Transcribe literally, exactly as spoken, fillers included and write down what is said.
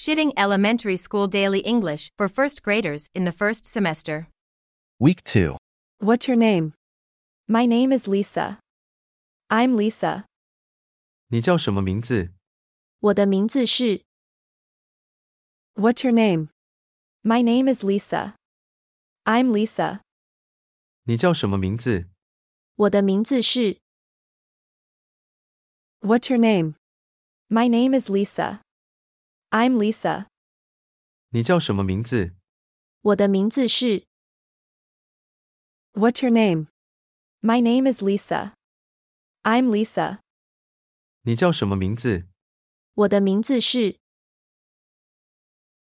Shitting Elementary School Daily English for first graders in the first semester. Week two. What's your name? My name is Lisa. I'm Lisa. 你叫什么名字？ 我的名字是 What's your name? My name is Lisa. I'm Lisa. 你叫什么名字？ 我的名字是 What's your name? My name is Lisa. I'm Lisa. 你叫什么名字？ 我的名字是 What's your name? My name is Lisa. I'm Lisa. 你叫什么名字？ 我的名字是